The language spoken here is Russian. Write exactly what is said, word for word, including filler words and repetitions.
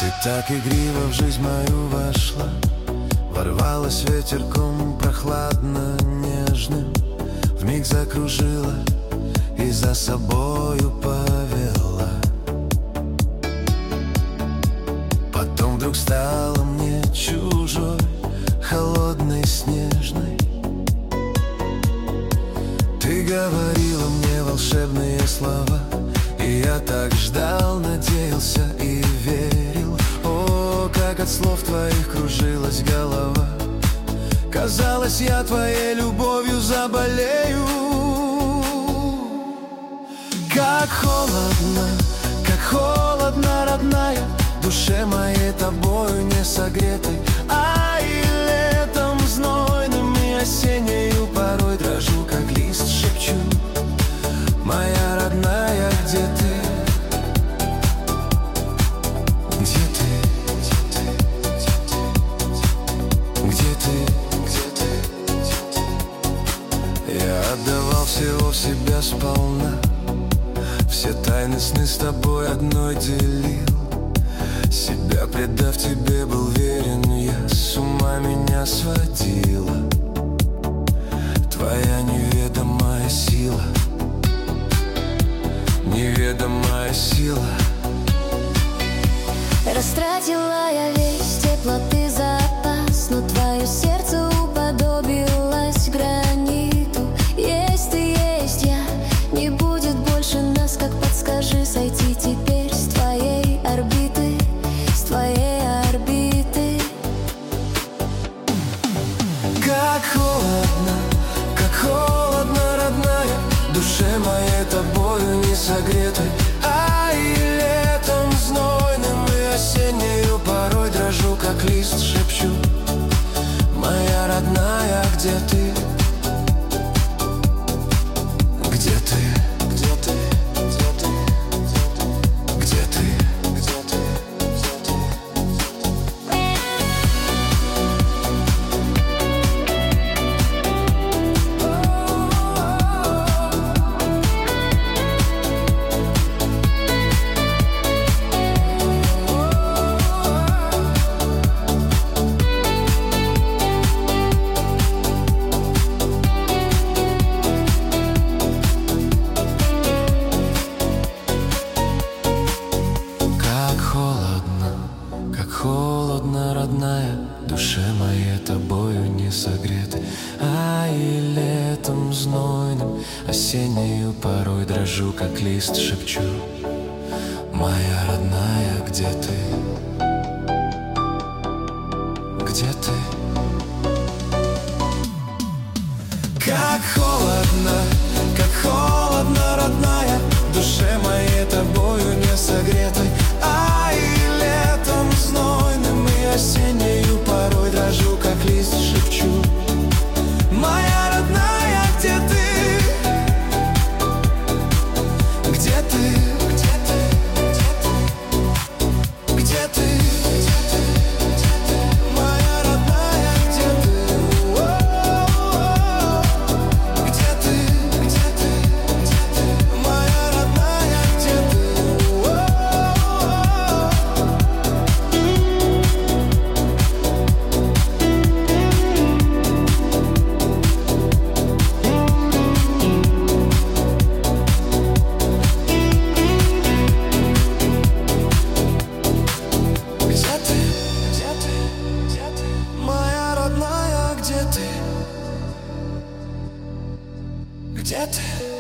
Так игриво в жизнь мою вошла, ворвалась ветерком прохладно нежным, вмиг закружила и за собою повела. Потом вдруг стала мне чужой, холодной, снежной. Ты говорила мне волшебные слова, и я так ждал, надеялся и верил. О, как от слов твоих кружилась голова. Казалось, я твоей любовью заболею. Как холодно, как холодно, родная, душе моей тобою не согретой. А и летом знойным и осеннею порой дрожу, как лист, шепчу: моя родная, где ты? Где ты? Где ты? Я отдавал всего себя сполна, все тайны сны с тобой одной делил. Себя предав тебе был верен я, с ума меня сводила твоя неведомая сила. Неведомая сила. Растратила я весь теплоты запас, но твое сердце уподобилось граниту. Есть ты, есть я, не будет больше нас, как подскажи сойти теперь с твоей орбиты, с твоей орбиты. Как холодно, как холодно, родная, душе моей тобою не согретой. А и летом знойным и осеннею порой дрожу, как лист, шепчу: моя родная, где ты? Где ты? Где ты? Где ты? Где ты? Где ты? Холодно, родная, душе моей тобою не согретой. А и летом знойным, осеннею порой дрожу, как лист, шепчу: моя родная, где ты? Где ты? Как холодно, как холодно, родная, душе моей тобою не согретой. А и летом знойным и осеннею порой дрожу, как лист, шепчу: моя родная, где ты? Где ты? Где ты? Где ты? Где ты? Моя родная, где ты? Где ты? Где ты? Где ты? Моя родная, где ты? Где ты?